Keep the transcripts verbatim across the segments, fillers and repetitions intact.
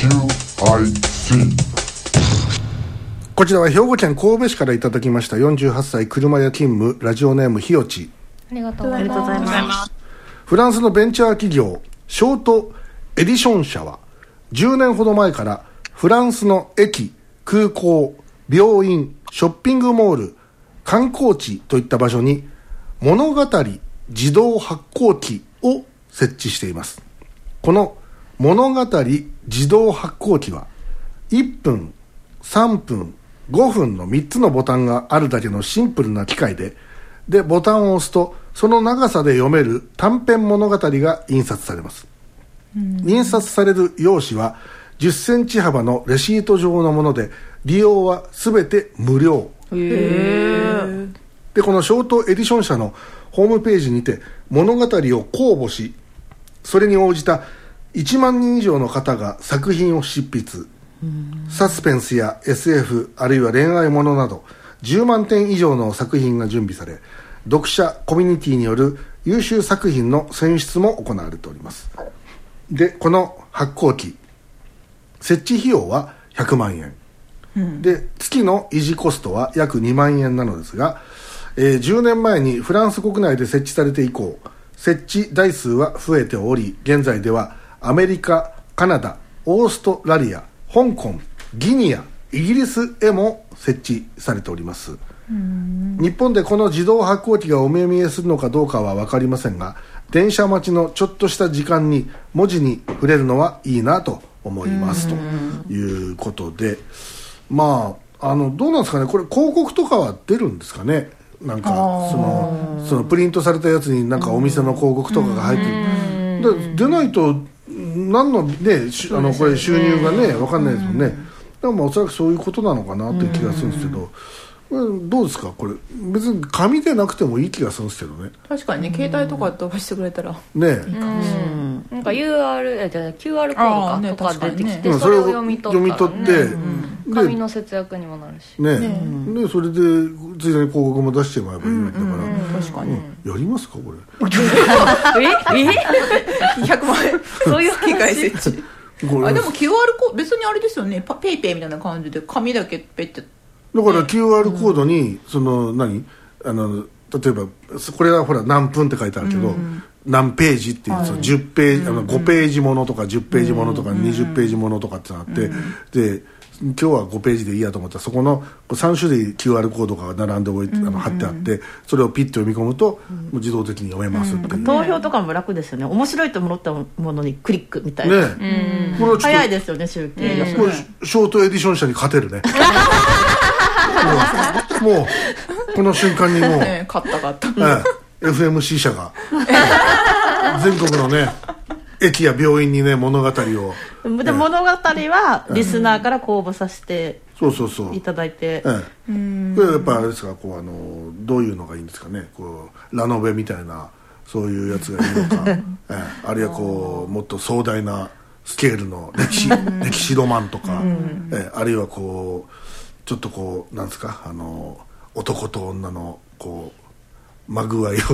キューアイティー。 こちらは兵庫県神戸市からいただきました。よんじゅうはっさい車屋勤務、ラジオネームひよち。 ありがとうございます。 フランスのベンチャー企業ショートエディション社はじゅうねんほど前からフランスの駅、空港、病院、ショッピングモール、観光地といった場所に物語自動発行機を設置しています。この物語自動発行機はいっぷん、さんぷん、ごふんのみっつのボタンがあるだけのシンプルな機械で、でボタンを押すとその長さで読める短編物語が印刷されます。印刷される用紙はじゅっセンチ幅のレシート状のもので、利用はすべて無料。へー。でこのショートエディション社のホームページにて物語を公募し、それに応じたいちまんにん以上の方が作品を執筆。サスペンスや エスエフ あるいは恋愛ものなどじゅうまんてん以上の作品が準備され、読者コミュニティによる優秀作品の選出も行われております。でこの発行機、設置費用はひゃくまんえん、うん、で月の維持コストは約にまんえんなのですが、えー、じゅうねんまえにフランス国内で設置されて以降、設置台数は増えており、現在ではアメリカ、カナダ、オーストラリア、香港、ギニア、イギリスへも設置されております。日本でこの自動発行機がお目見えするのかどうかは分かりませんが、電車待ちのちょっとした時間に文字に触れるのはいいなと思いますということで、まあ、あのどうなんですかね、これ広告とかは出るんですかね。なんかそのそのプリントされたやつになんかお店の広告とかが入ってる、で出ないと何の、ね、あのこれ収入がね分かんないですもんね。だからまあおそらくそういうことなのかなという気がするんですけど、どうですかこれ。別に紙でなくてもいい気がするんですけどね。 確かにね、携帯とか飛ばしてくれたらねえ、うんなんか ユーアール えじゃあ キューアール コードかとか出てきて、ね、それを読み取ったら、ね、読み取って、うん、紙の節約にもなるしね、 ねねでそれでついでに広告も出してもらえばいいんだから、うんうんうん、確かに、うん、やりますかこれええひゃくまんえんそういう機械設置あでも キューアール コード別にあれですよね、ペイペイみたいな感じで紙だけペッてだから キューアール コードにその何あの例えばこれはほら何分って書いてあるけど、うん、何ページっていう、はい、そのじゅうページ、あのごページものとかじゅっページものとかにじゅっページものとかってなって、うん、で今日はごページでいいやと思ったら、そこのさん種類 キューアール コードが並んで置いて、うん、あの貼ってあって、それをピッと読み込むと、うん、もう自動的に読めますっていう、うん、 投票とかも楽ですよね。面白いと思ったものにクリックみたいな、ね、うん、早いですよね集計が、うん、 これショートエディション社に勝てるねもう, もうこの瞬間にもう、 ね、勝った勝った、 ええ、エフエムシー 社が全国のね駅や病院にね物語をで、 ええ、物語はリスナーから公募させていただいて、ええ、 うーんこれやっぱあれですか、こうあのどういうのがいいんですかね、こうラノベみたいなそういうやつがいいのか、ええ、あるいはこうもっと壮大なスケールの歴史歴史ロマンとか、ええ、あるいはこうちょっとこうなんですか、あの男と女のこうまぐわいを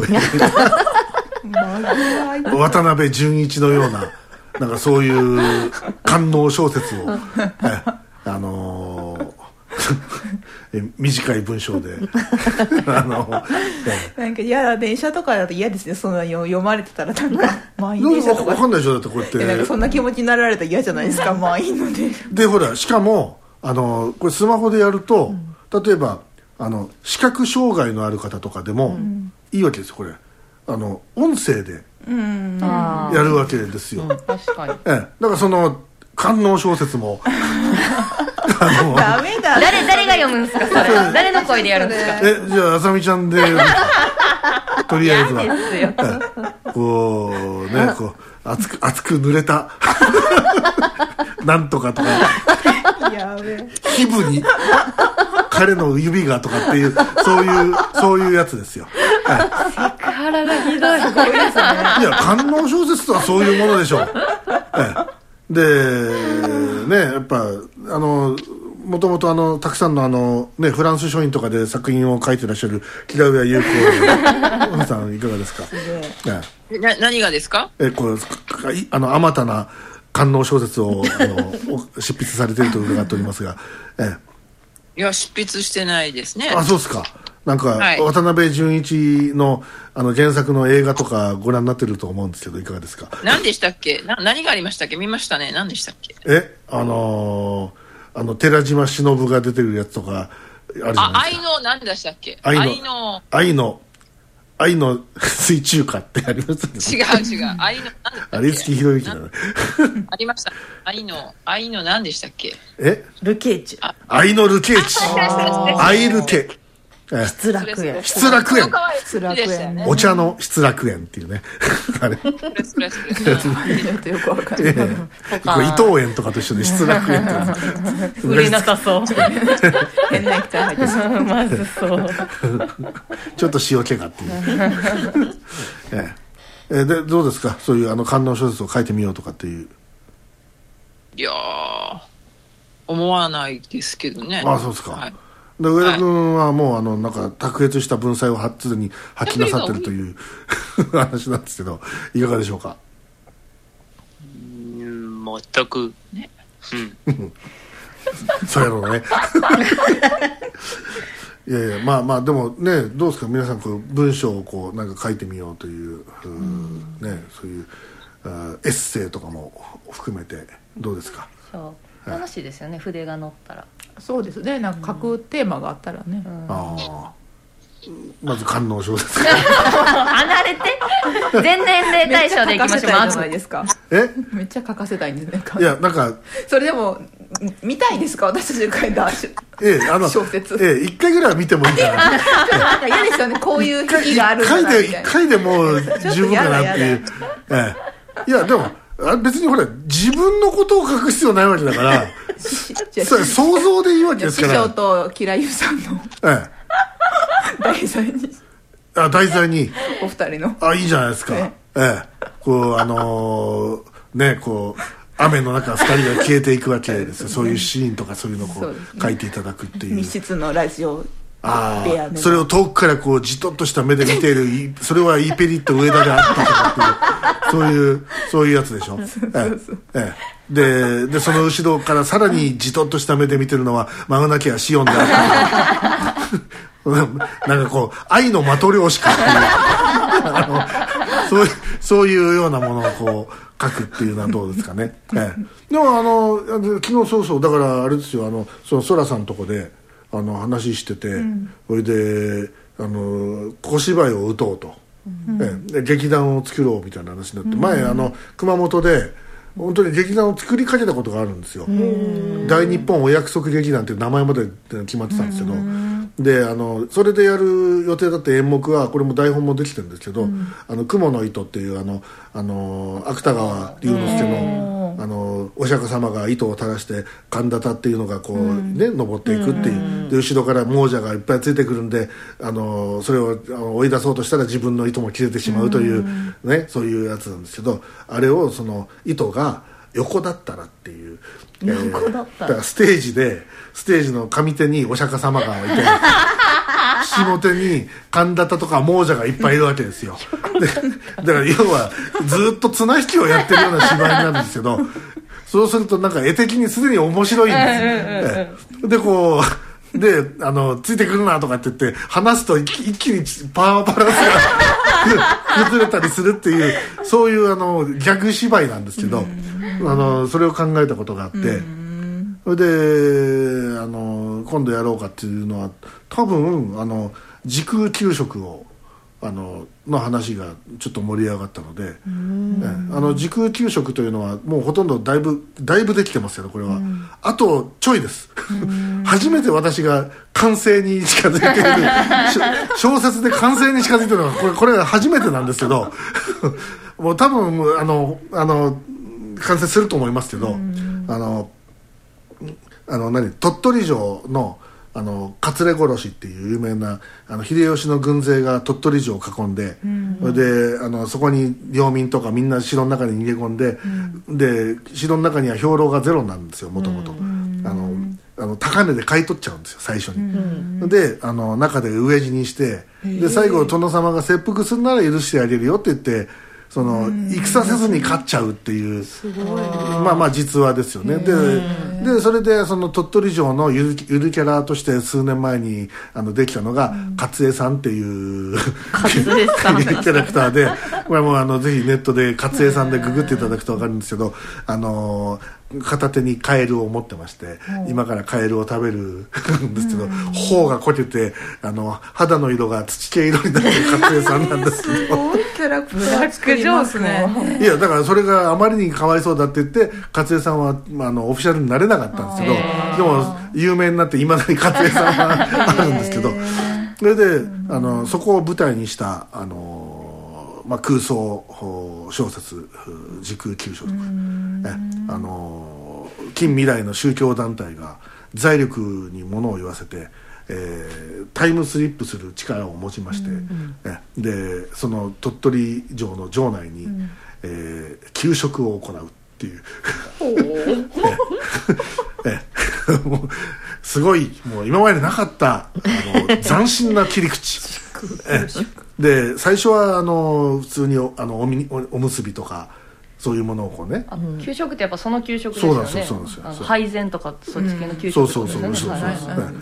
渡辺淳一のようななんかそういう官能小説を、えあのー、短い文章であの、 えなんかいや電車とかだと嫌ですね、そんなの読まれてたらなんか満員電車とか分かんないでしょ、だってこうやってなんかそんな気持ちになられたら嫌じゃないですか満員のででほらしかもあのこれスマホでやると、うん、例えばあの視覚障害のある方とかでもいいわけですよ、これあの音声でやるわけですよ、うん、 確かに、 ええ、だからその官能小説もあのダメだ誰, 誰が読むんですかそれ誰の声でやるんですかえじゃああさみちゃんでとりあえずは嫌ですよ、 ええ、こうねこう熱く熱く濡れたなんとかとかやべ皮膚に彼の指がとかっていうそういうそういうやつですよ、 はい、セクハラがひどい、すごいですね。 いや官能小説とはそういうものでしょう、ええ、でねやっぱあのもともとあのたくさんのあの、ね、フランス書院とかで作品を書いてらっしゃる木田上優子さんいかがですか。 ええ、な何がですか。 えこうあのあまたな官能小説をあの執筆されていると伺っておりますが、ええ、いや執筆してないですね。 あ、そうですか。なんか、 はい、 渡辺淳一 の, あの原作の映画とかご覧になってると思うんですけど、いかがですか。 何でしたっけ。な何がありましたっけ。見ましたね。何でしたっけ。 えあのー、あの寺島しのぶが出てるやつとかあるじゃないですか。 あ、愛の何でしたっけ。 愛の愛の愛の水中歌ってありますね。違う違う。愛のあれ五木ひろゆきだね。 ありました。愛の愛の何でしたっけ。 えルケーチ。 愛のルケーチ。愛ルケ。 失楽園。 失楽園。 失楽園。 お茶の失楽園っていうね。あれ。 それそれそれ。ちょっとよくわかんない。 伊藤園とかと一緒で失楽園って。 売れなさそう。 変な液体入ってる。 まずそう。 ちょっと塩気がっていう。ええ、でどうですか。そういうあの官能小説を書いてみようとかっていう。 いやー、思わないですけどね。 ああ、そうですか。 はい。 で上田君はもうあのなんか卓越した文才をすでに発揮なさってるという話なんですけど、いかがでしょうか。 うん、全くね。うん。 そうやろうね。いやいや、まあまあでもね、どうですか皆さん、こう文章をこうなんか書いてみようという、うん、ね、そういうエッセイとかも含めてどうですか。 そう楽しいですよね、筆が乗ったら。 そうですね、なんか書くテーマがあったらね、うん、 ああ、まず官能小説離れて全年齢対象でいきましょう。まずないですか。 えめっちゃ書かせたいんですね。 いやなんかそれでも見たいですか、私たちが書いたええ、あの小説。 ええ、一回ぐらいは見てもいいかな。 なんか嫌ですよね、こういう日があるんだなみたいな。 一回でもう十分かなっていう。ええ、いやでも別にほら自分のことを書く必要ないわけだからそれ想像でいいわけですから。 師匠とキラユさんの、ええ、題材にあ題材にお二人のあいいじゃないですか。ええ、ええ、こうあのー、ねこう雨の中ふたりが消えていくわけですよ。そういうシーンとかそういうのをこう書いていただくっていう密室のラジオ。 ああ、それを遠くからこうじとっとした目で見ているそれはイーペリット上田であったとかっていうそういうそういうやつでしょ。ええ、ででその後ろからさらにじとっとした目で見てるのはマグナケアシオンであったとかなんかこう愛のマトリョーシカっていうあのそういうそういうようなものをこう書くっていうのはどうですかね。ええ、でもあの昨日そうそうだからあれですよ、あのそのソラさんのとこであの話してて、うん、それであの小芝居を打とうと、うん、で劇団を作ろうみたいな話になって、うん、前あの熊本で本当に劇団を作りかけたことがあるんですよ。大日本お約束劇団っていう名前まで決まってたんですけど、であのそれでやる予定だった演目はこれも台本もできてるんですけど、うん、あの雲の糸っていうあのあの芥川龍之介のあのお釈迦様が糸を垂らして神田田っていうのがこう、うん、ね登っていくっていう、で後ろから亡者がいっぱいついてくるんで、あのそれをあの追い出そうとしたら自分の糸も切れてしまうという、ね、そういうやつなんですけど、あれをその糸が横だったらっていう、 えー、だったらだからステージでステージの上手にお釈迦様がいて下手に神田田とか亡者がいっぱいいるわけですよ。でだから要はずっと綱引きをやってるような芝居になるんですけど、そうするとなんか絵的にすでに面白いんですよ。でこうであのついてくるなとかって言って話すと一気にパワーバランスが崩れたりするっていうそういうあのギャグ芝居なんですけど、あのそれを考えたことがあって、それであの今度やろうかっていうのは多分あの時空給食をあのの話がちょっと盛り上がったので、ね、あの時空給食というのはもうほとんどだいぶだいぶできてますけど、これはあとちょいです。初めて私が完成に近づいている小説で完成に近づいているのはこれこれが初めてなんですけどもう多分あのあの完成すると思いますけど、あのあの何鳥取城のあの勝殺しっていう有名なあの秀吉の軍勢が鳥取城を囲んで、うんうん、であのそこに領民とかみんな城の中に逃げ込んで、うん、で城の中には兵糧がゼロなんですよ、もともとあの高値で買い取っちゃうんですよ最初に、うんうん、であの中で飢え死にして、で最後殿様が切腹するなら許してあげるよって言ってその戦せずに勝っちゃうっていう、すごいまあまあ実話ですよね。ででそれでその鳥取城のゆるゆるキャラとして数年前にあのできたのが、うん、勝江さんっていうキャラクターで、これもあのぜひネットで勝江さんでググっていただくと分かるんですけど、あの片手にカエルを持ってまして、うん、今からカエルを食べるんですけど、うん、頬がこけてあの肌の色が土系色になってる勝江さんなんですけどすごいキャラクター作りますね。 いやだからそれがあまりにかわいそうだって言って勝江さんは、まあ、あのオフィシャルになれなかったんですけど、でも有名になっていまだに勝江さんはあるんですけど、それであのそこを舞台にしたあの、まあ、空想小説時空給食とか、あの近未来の宗教団体が財力に物を言わせて、えー、タイムスリップする力を持ちまして、うんうん、でその鳥取城の城内に、うんえー、給食を行うっていうええもうすごいもう今までなかったあの斬新な切り口えで最初はあの普通に お, あの お, み お, おむすびとかそういうものをこうね、 給食ってやっぱその給食ですよね。 そうなんですよ。 配膳とかそっち系の給食ですよね。そうそうそうそう。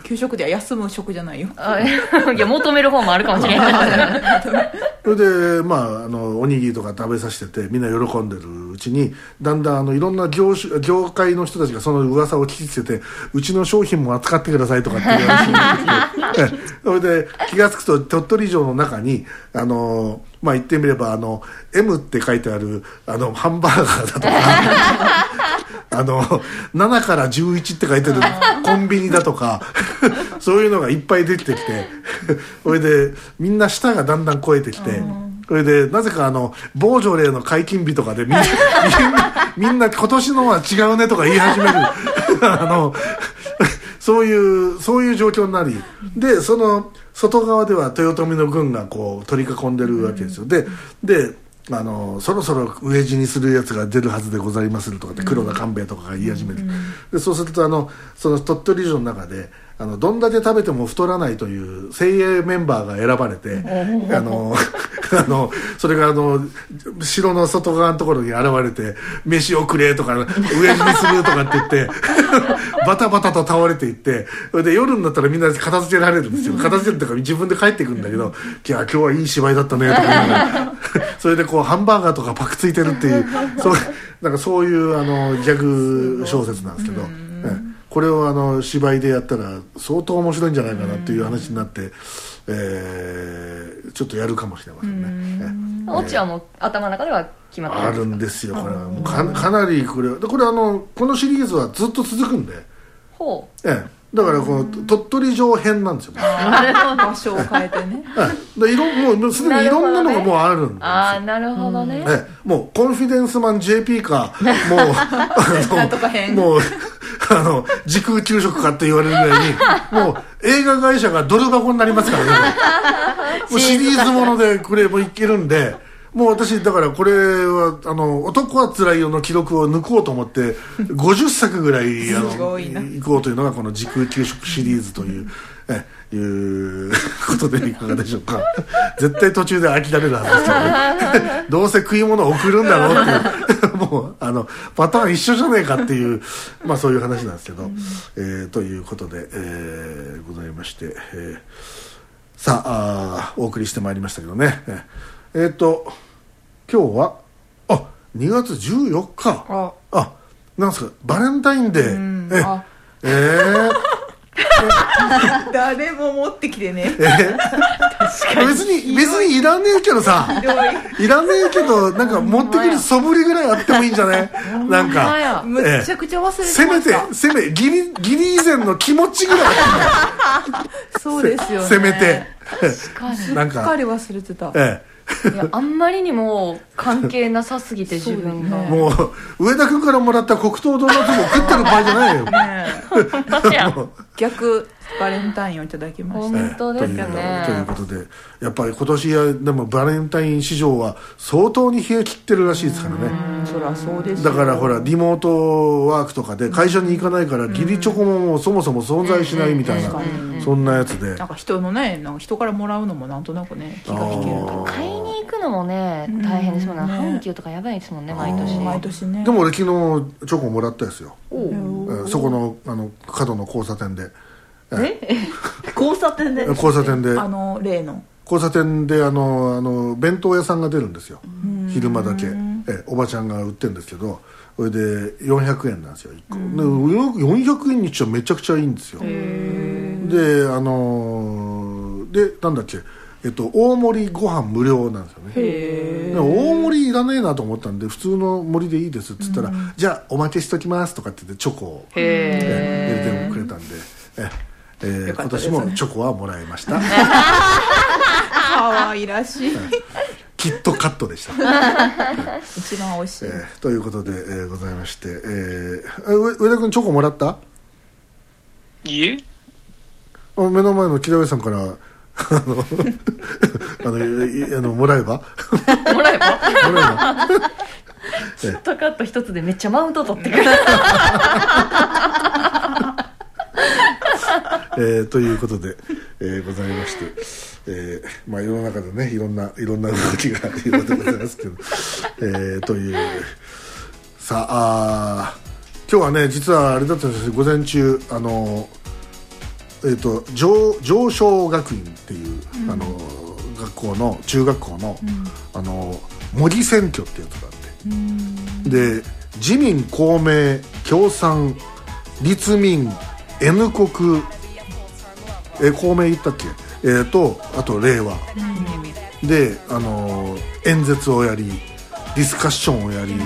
給食では休む食じゃないよ。 いや求める方もあるかもしれないそれでまああのおにぎりとか食べさせててみんな喜んでるうちにだんだんあのいろんな 業, 種業界の人たちがその噂を聞きつけてうちの商品も扱ってくださいとかっていう話になってきてそれで気が付くと鳥取城の中にあのまあ言ってみればあの エム って書いてあるあのハンバーガーだとかあのななからじゅういちって書いてるコンビニだとかそういうのがいっぱい出てきてそれでみんな舌がだんだん超えてきてそれでなぜかあのボージョレーの解禁日とかでみんなみんな今年のは違うねとか言い始めるあのそういうそういう状況になりでその外側では豊臣の軍がこう取り囲んでるわけですよ。でであのそろそろ飢え死にするやつが出るはずでございまするとかって黒田官兵衛とかが言い始める、でそうするとあのその鳥取城の中であのどんだけ食べても太らないという精鋭メンバーが選ばれてあのあのそれがあの城の外側のところに現れて飯をくれとか飢え死にするとかって言ってバタバタと倒れていってそれで夜になったらみんな片付けられるんですよ。片付けるとか自分で帰ってくるんだけどいや今日はいい芝居だったねとか言いながらそれでこうハンバーガーとかパクついてるっていうそうなんかそういうあのギャグ小説なんですけど、これをあの芝居でやったら相当面白いんじゃないかなっていう話になって、えー、ちょっとやるかもしれませんね。 オチはもう頭の中では決まってあるんですよ。これはもう か, かなりこれこれあのこのシリーズはずっと続くんで、 ほう、 ええだからこの鳥取城編なんですよ。 場所を変えてね。 はい、でいろもうすでにいろんなのがもうあるんですよ。 ああなるほどね。 えもうコンフィデンスマン ジェーピー かもうあのなんとか編もうあの時空給食かって言われるぐらいにもう映画会社がドル箱になりますからね。もうシリーズものでこれもいけるんで。もう私だからこれはあの男はつらいよの記録を抜こうと思ってごじゅっさくぐらいあのいこうというのがこの時空給食シリーズというえいうことでいかがでしょうか。絶対途中で飽きられるはずですよね。どうせ食い物を送るんだろうっていうもうあのパターン一緒じゃねえかっていうまあそういう話なんですけど、えー、ということで、えー、ございまして、えー、さあ、あお送りしてまいりましたけどね。えーえー、と今日はあにがつじゅうよっかああなんですかバレンタインデーえあえー、 誰も持ってきてね、 えー、別に別にいらねえけどさいらねえけどなんか持ってくる素振りぐらいあってもいいんじゃないなんかむちゃくちゃ忘れてました。 せめてせめギリギリ以前の気持ちぐらいあってもそうですよね。 せめて確かになんかすっかり忘れてた、 ええいやあんまりにも関係なさすぎて自分が、 ね、もう上田君からもらった黒糖ドーナツも食ってる場合じゃないよ、 ね、逆バレンタインをいただきました。 本当ですね、 えー、ということでやっぱり今年はでもバレンタイン市場は相当に冷え切ってるらしいですからね。 うん、そりゃそうですよ。だからほらリモートワークとかで会社に行かないから義理チョコももうそもそも存在しないみたいな、そんなやつでなんか人のねなんか人からもらうのもなんとなくね気が引けると買いに行くのもね大変ですもんね。阪急とかやばいですもんね毎年毎年ね。 でも俺昨日チョコもらったですよ。そこのあの角の交差点で。 え交差点で交差点であの例の交差点であのあの弁当屋さんが出るんですよ。昼間だけえおばちゃんが売ってるんですけど、それでよんひゃくえんなんですよいっこで。よんひゃくえんにしちゃめちゃくちゃいいんですよ。であのでなんだっけえっと大盛りご飯無料なんですよね。へで大盛りいらねえなと思ったんで普通の盛りでいいですっつったら、じゃあおまけしときますとかって言ってチョコを入れてくれたんで、ええー、今年もチョコはもらいました。 可愛らしい。 キットカットでした。 一番美味しい、 えー、ということで、えー、ございまして、えー、上田君チョコもらった？ いえ、 目の前の木田上さんからあのあのあのもらえばもらえばもらえばキットカット一つでめっちゃマウント取ってくる。 えー、ということで、えー、ございまして、えーまあ、世の中でねいろんないろんな動きがいろいろございますけど、えー、というさあ今日はね実はあれだったんですけど午前中あの、えー、と 上, 上昇学院っていう、うん、あの学校の中学校の、うん、あの模擬選挙ってやつがあって、うん、で自民公明共産立民 N 国え公明言ったっけ、えー、とあと令和、うん、で、あのー、演説をやりディスカッションをやり、うん、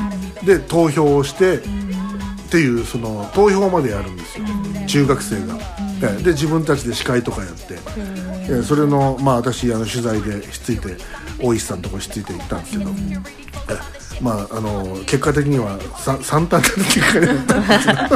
で投票をして、うん、っていうその投票までやるんですよ、うん、中学生が、うん、で自分たちで司会とかやって、うん、えー、それの、まあ、私あの取材でひっついて大石さんのとこひっついて行ったんですけど、うん、えまああのー、結果的には惨憺な結果になったんですけど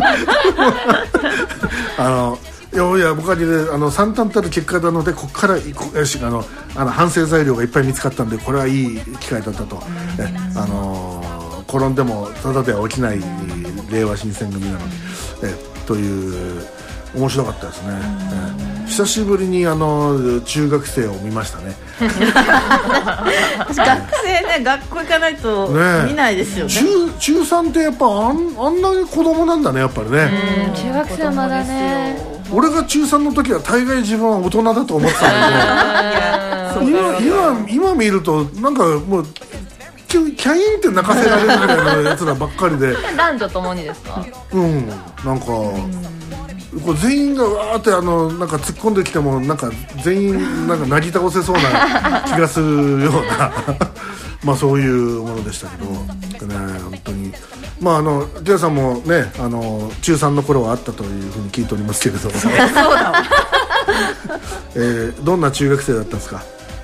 あのいやいや僕は、ね、あの惨憺たる結果なのでここからよしあのあの反省材料がいっぱい見つかったんでこれはいい機会だったと、えあのー、転んでもただでは起きない令和新選組なので、えという面白かったですね、え久しぶりにあの中学生を見ましたね。 学生ね学校行かないと見ないですよね。 中、中さんってやっぱあん、あんなに子供なんだねやっぱりね。 うん中学生はまだね。 俺が中さんの時は大概自分は大人だと思ってたんで今, 今, 今見るとなんかもうキャキャインって泣かせられるぐらいのやつらばっかりで男女ともにですか？ うんなんかこう全員がわーってあのなんか突っ込んできてもなんか全員なんかなぎ倒せそうな気がするようなまあそういうものでしたけど、ね、本当にまああのジェイさんもねあの中さんの頃はあったというふうに聞いておりますけれどもそうだわ、えー、どんな中学生だったんですか？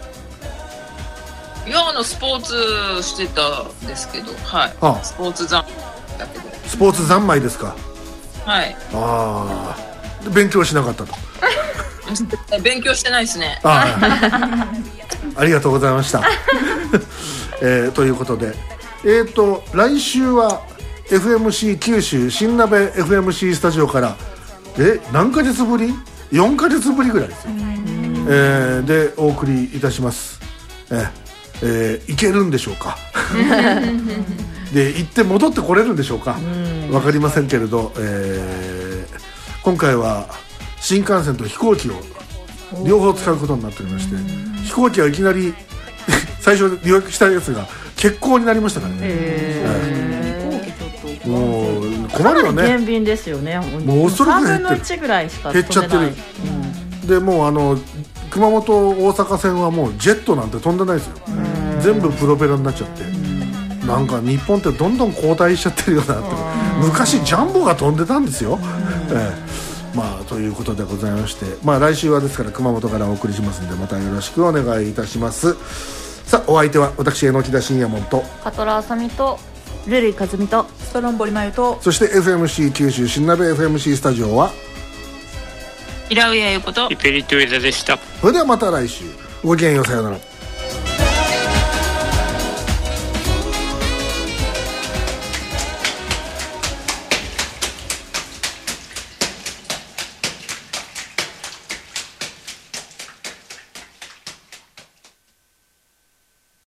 いやあのスポーツしてたんですけど、はい、ああスポーツ三昧だけどスポーツ三昧ですか？ はい。 ああ勉強しなかったと勉強してないですね。 ああありがとうございました、えー、ということでえーと来週は エフエムシー 九州新鍋 エフエムシー スタジオからえ何ヶ月ぶりよんかげつぶりぐらいですよ、えー、でお送りいたします、えーえー、いけるんでしょうかで行って戻ってこれるんでしょうか分かりませんけれど、えー、今回は新幹線と飛行機を両方使うことになっておりまして飛行機はいきなり最初予約したやつが欠航になりましたからね、えー、もう困るよね。 減便ですよね。 もう恐ろく減ってる。さんぶんのいちぐらいしか飛んでない。減っちゃってる、うん、でもうあの熊本大阪線はもうジェットなんて飛んでないですよ。全部プロペラになっちゃって、なんか日本ってどんどん後退しちゃってるようなって昔ジャンボが飛んでたんですよ、えー、まあということでございまして、まあ来週はですから熊本からお送りしますんでまたよろしくお願いいたします。さあお相手は私榎田信也門と加トラあさみとルルイカズミとストロンボリマユとそして エフエムシー 九州新鍋 エフエムシー スタジオは平上優子とイペリット上田でした。 それではまた来週、ごきげんよう、さようなら。